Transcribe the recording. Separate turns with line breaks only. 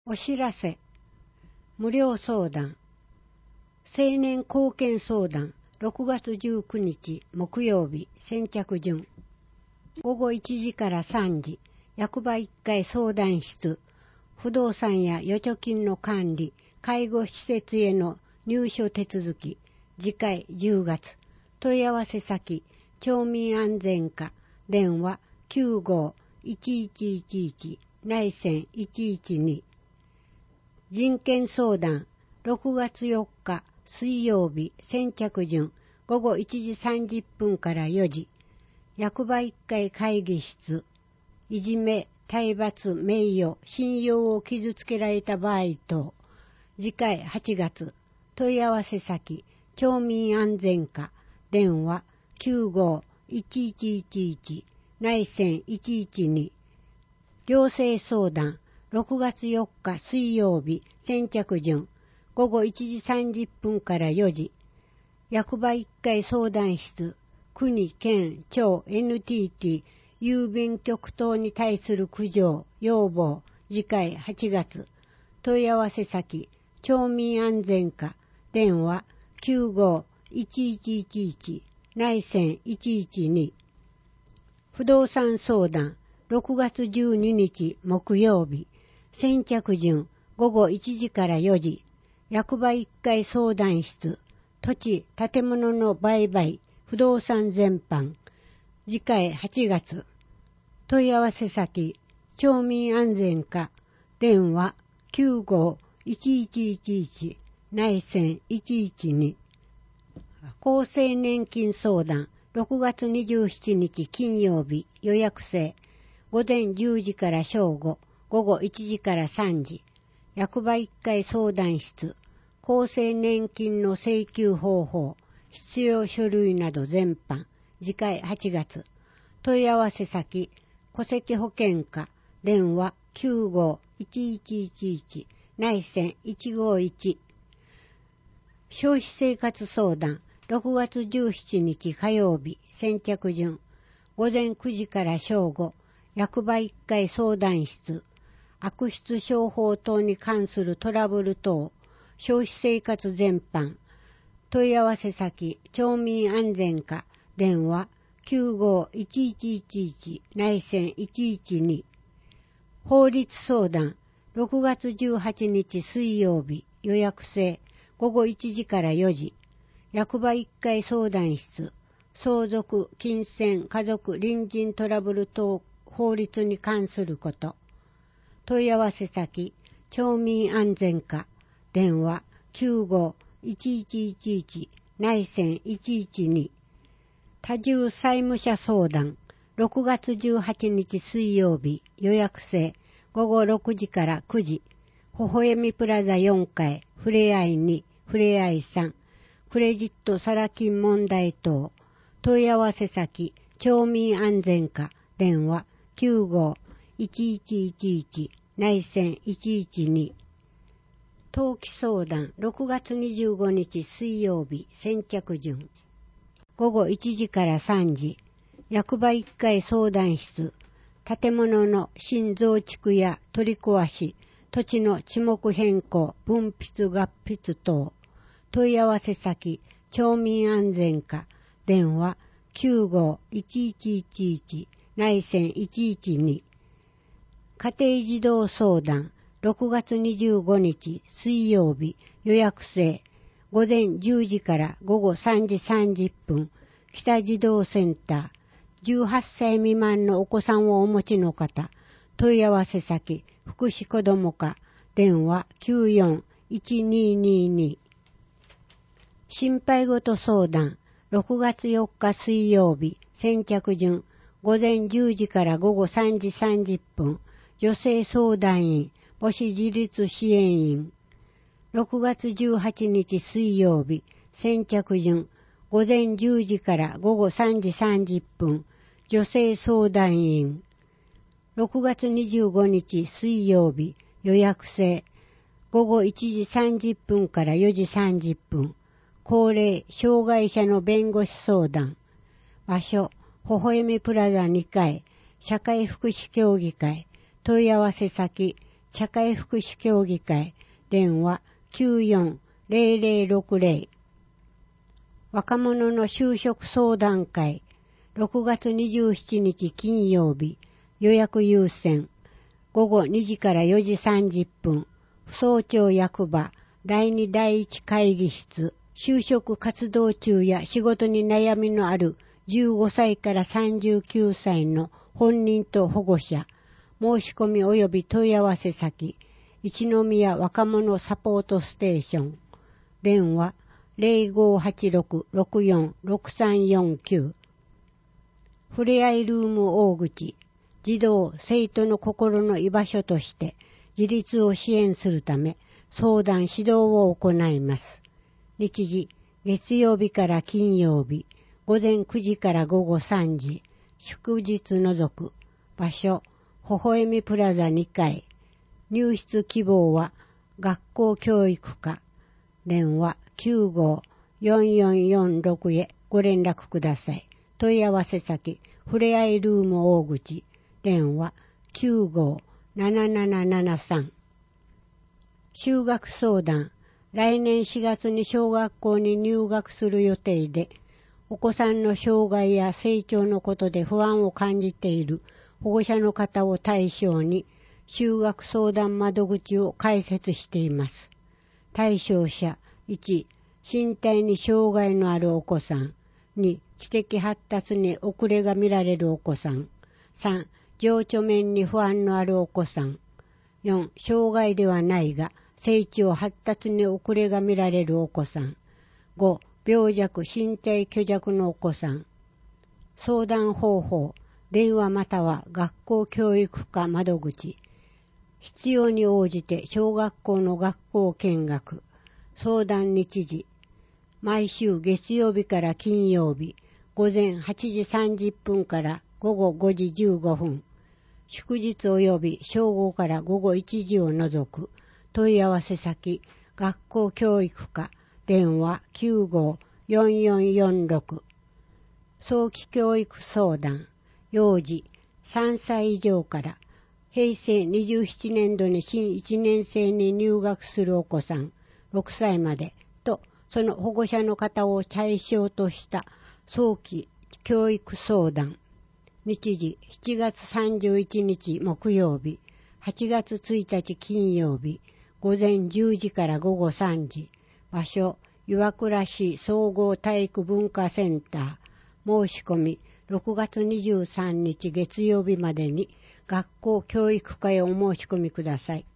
お知らせ。無料相談。青年貢献相談。6月19日木曜日先着順。午後1時から3時。役場1階相談室。不動産や預貯金の管理、介護施設への入所手続き。次回10月。問い合わせ先。町民安全課。電話95-1111内線112。人権相談6月4日水曜日先着順午後1時30分から4時役場1階会議室いじめ、体罰、名誉、信用を傷つけられた場合等次回8月問い合わせ先町民安全課電話95-1111内線112行政相談6月4日水曜日先着順午後1時30分から4時役場1階相談室国県町 NTT 郵便局等に対する苦情要望次回8月問い合わせ先町民安全課電話95-1111内線112不動産相談6月12日木曜日先着順午後1時から4時役場1階相談室土地建物の売買不動産全般次回8月問い合わせ先町民安全課電話95-1111内線112厚生年金相談6月27日金曜日予約制午前10時から正午午後1時から3時役場1階相談室厚生年金の請求方法必要書類など全般次回8月問い合わせ先戸籍保険課電話95-1111内線151消費生活相談6月17日火曜日先着順午前9時から正午役場1階相談室悪質商法等に関するトラブル等消費生活全般問い合わせ先町民安全課電話95-1111内線112法律相談6月18日水曜日予約制午後1時から4時役場1階相談室相続、金銭、家族、隣人トラブル等法律に関すること問い合わせ先町民安全課電話95-1111内線112多重債務者相談6月18日水曜日予約制午後6時から9時微笑みプラザ4階ふれあい2ふれあい3クレジットサラ金問題等問い合わせ先町民安全課電話95-1111内線112登記相談6月25日水曜日先着順午後1時から3時役場1階相談室建物の新増築や取り壊し土地の地目変更分筆合筆等問い合わせ先町民安全課電話95-1111内線112家庭児童相談6月25日水曜日予約制午前10時から午後3時30分北児童センター18歳未満のお子さんをお持ちの方問い合わせ先福祉子ども課電話94-1222心配事相談6月4日水曜日先着順午前10時から午後3時30分女性相談員母子自立支援員6月18日水曜日先着順午前10時から午後3時30分女性相談員6月25日水曜日予約制午後1時30分から4時30分高齢障害者の弁護士相談場所微笑みプラザ2階社会福祉協議会問い合わせ先社会福祉協議会電話 94-0060 若者の就職相談会6月27日金曜日予約優先午後2時から4時30分府総庁役場第2第1会議室就職活動中や仕事に悩みのある15歳から39歳の本人と保護者申し込み及び問い合わせ先一宮若者サポートステーション電話 0586-646349 ふれあいルーム大口児童生徒の心の居場所として自立を支援するため相談指導を行います。日時月曜日から金曜日午前9時から午後3時祝日除く場所微笑みプラザ2階入室希望は学校教育課電話 95-4446 へご連絡ください。問い合わせ先ふれあいルーム大口電話 95-7773 就学相談来年4月に小学校に入学する予定でお子さんの障害や成長のことで不安を感じている保護者の方を対象に就学相談窓口を開設しています。対象者1、身体に障害のあるお子さん2、知的発達に遅れが見られるお子さん3、情緒面に不安のあるお子さん4、障害ではないが成長発達に遅れが見られるお子さん5、病弱身体虚弱のお子さん相談方法電話または学校教育課窓口必要に応じて小学校の学校見学相談日時毎週月曜日から金曜日午前8時30分から午後5時15分祝日及び正午から午後1時を除く問い合わせ先学校教育課電話 95-4446 早期教育相談幼児3歳以上から平成27年度に新1年生に入学するお子さん6歳までとその保護者の方を対象とした早期教育相談日時7月31日木曜日8月1日金曜日午前10時から午後3時場所岩倉市総合体育文化センター申し込み6月23日月曜日までに学校教育課へお申し込みください。